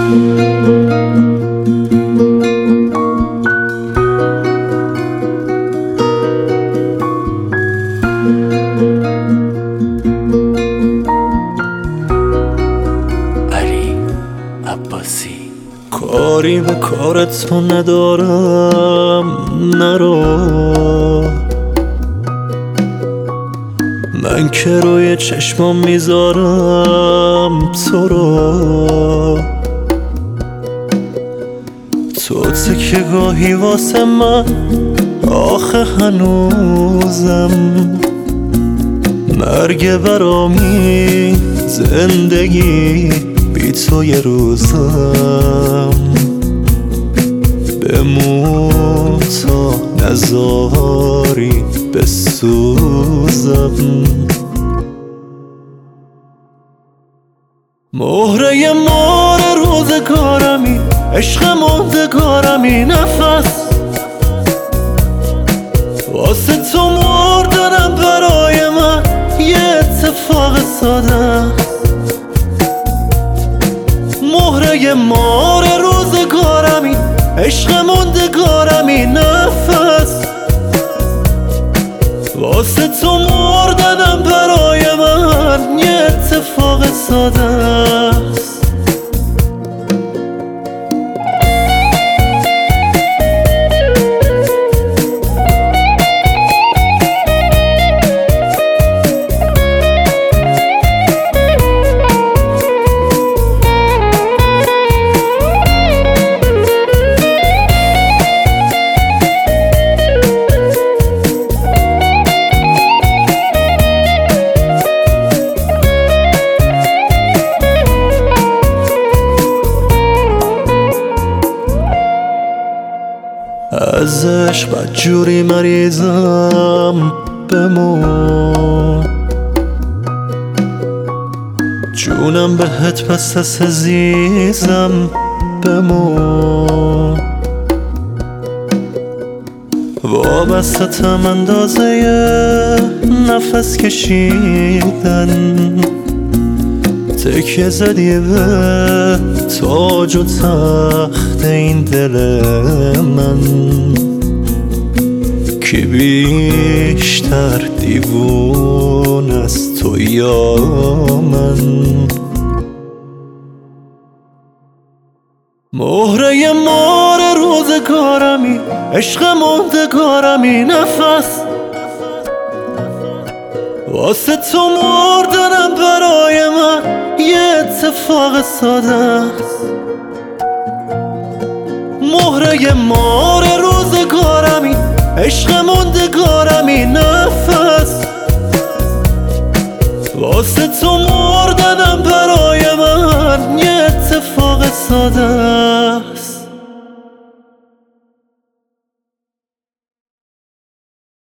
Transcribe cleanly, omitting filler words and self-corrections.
کاری به کارت ندارم، نرو. من که روی چشمام میذارم تو رو. تو تکه گاهی واسه من، آخه هنوزم مرگ برامی، زندگی بی تو یه روزم. بمون تا نزاری بسوزم. مهره مار روزگارمی، عشق موندگارمی، نفس واسه تو مردنم برای من یه اتفاق ساده. مهره مار روزگارمی، عشق موندگارمی، نفس واسه تو مردنم برای من یه اتفاق ساده است. ازش بدجوری مریضم، بمون جونم بهت پس از عزیزم، بمون وابستم اندازه نفس کشیدن. تکیه زدی به تاج و تخت این دل من، کی بیشتر دیوون از تو یا من. مهره مار روزگارمی، عشق موندگارمی، نفس واسه تو مردنم برای من یه اتفاق ساده است. مهره مار روزگارمی، عشق موندگارمی، نفس واسه تو مردنم برای من یه اتفاق ساده است.